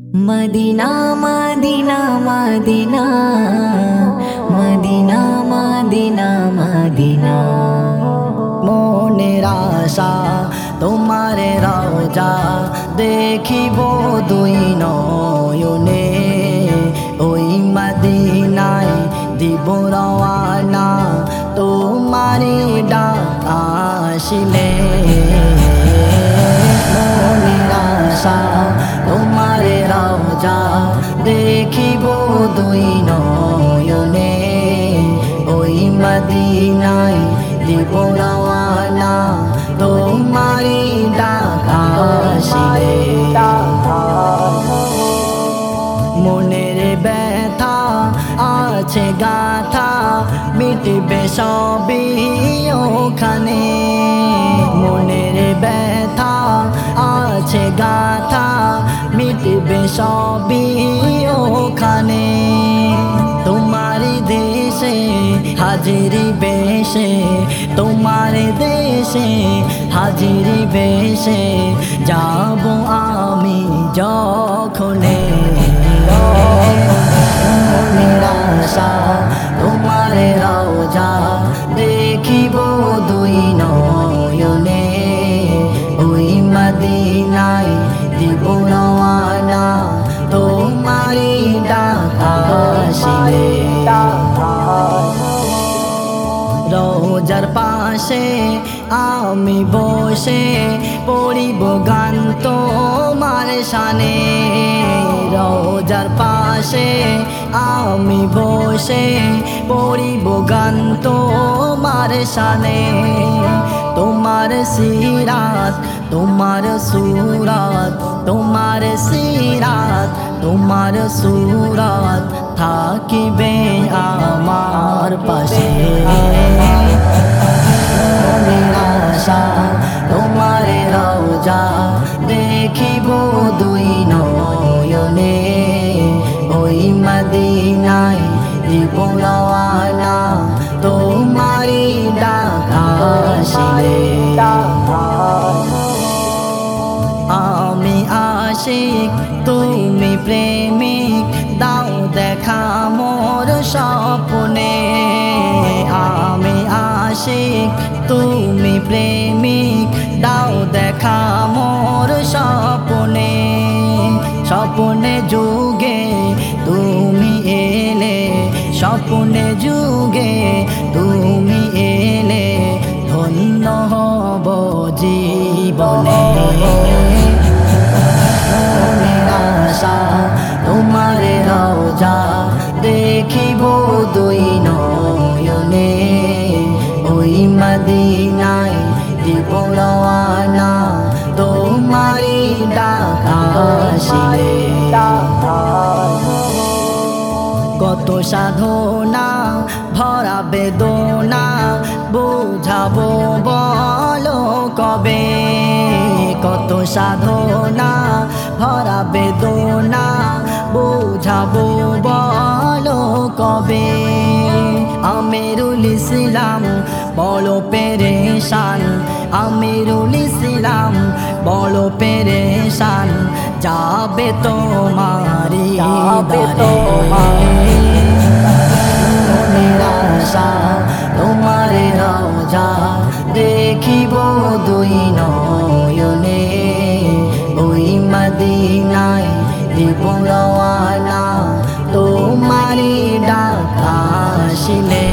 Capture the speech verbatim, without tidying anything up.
Medina Medina Medina Medina Medina Medina মনের আশা তোমার রওজা দেখিব দুই নয়নে ওই মদিনায় দিব রওয়ানা তোমারি ডাক আসিলে মনের আশা তোমার রওজা দেখিব দুই নয়নে ওই মদিনায় দিব রওয়ানা তোমারি ডাক আসিলে মনের ব্যথা আছে গাথা মিটবে সবই ওখানে মনের ব্যথা আছে গাথা মিটবে সবই ওখানে তোমার দেশে হাজিরি বেশে তোমার দেশে হাজিরি বেশে যাব আমি যখনে মনের আশা তোমার রওজা দেখিব দুই নয়নে ওই মদিনায় দিব রওয়ানা তোমারি ডাক আসিলে রোজার পাশে আমি বসে পড়িব গান তোমার শানে রোজার পাশে আমি বসে পড়িব গান তোমার শানে তোমার সিরাত তোমার সুরাত তোমার সিরাত তোমার সুরাত থাকিবে আমার পাশে মনের আশা তোমার রওজা দেখিব দুই নয়নে ওই মদিনায় দিব রওয়ানা তোমারি ডাক আসিলে আমি আশিক তুমি প্রেমিক দাও দেখা মোর স্বপ্নে আমি আশিক তুমি প্রেমিক দাও দেখা মোর স্বপ্নে স্বপ্নে যুগে তুমি এলে স্বপ্নে যুগে তুমি এলে ধন্য হব জীবনে মনের আশা তোমার রওজা দেখিব দুই নয়নে ওই মদিনায় দিব রওয়ানা তোমারি ডাক আসিলে কত সাধনা ভরা বেদনা বুঝাবো বলো কবে কত সাধনা ভরা বেদনা বুঝাবো বলো কবে আমিরুল ইসলাম বলো পেরেশান আমিরুল ইসলাম বলো পেরেশান যাবে তোমারি মনের আশা তোমার রওজা দেখিব দুই নয়নে ওই মদিনায় দিব রওয়ানা তোমারি ডাক আসিলে